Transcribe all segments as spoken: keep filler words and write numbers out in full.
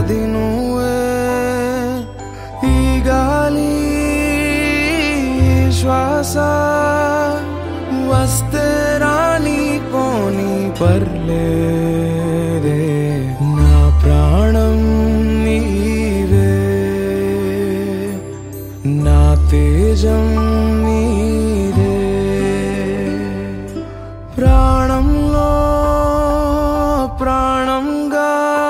గది నువ్వే ఈ గాలి శ్వాస వస్తే రాని పోని పర్లేదే నా ప్రాణం నీవే నా తేజం నీదే ప్రాణంలో ప్రాణంగా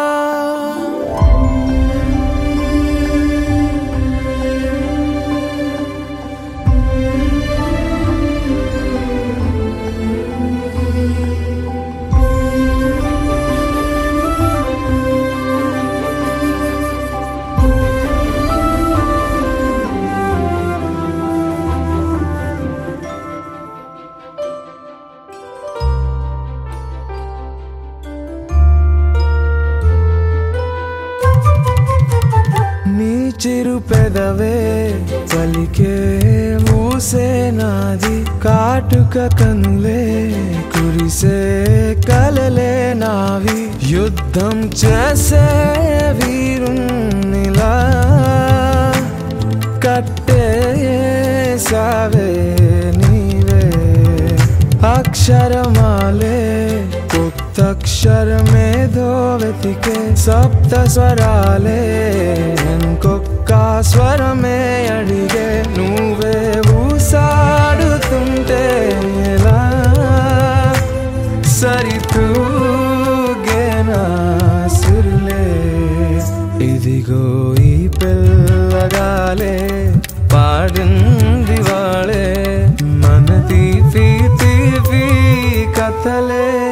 చిరు పెదవే పలికే మూసే నాది కాటుక కనులే కురిసే కలలే నావి యుద్ధం చేసే వీరునిలా కట్టేసావే నీవే అక్షరమాలే కొత్తక్షరమేదో వెతికే సప్త స్వరాలే ఇంకొక్క స్వరమే అడిగే నువ్వే ఊసాడుతుంటే ఎలా సరితూగేనా సురులే ఇదిగో ఈ పిల్లగాలే పాడింది వాళే మన తీపి తీపి కథలే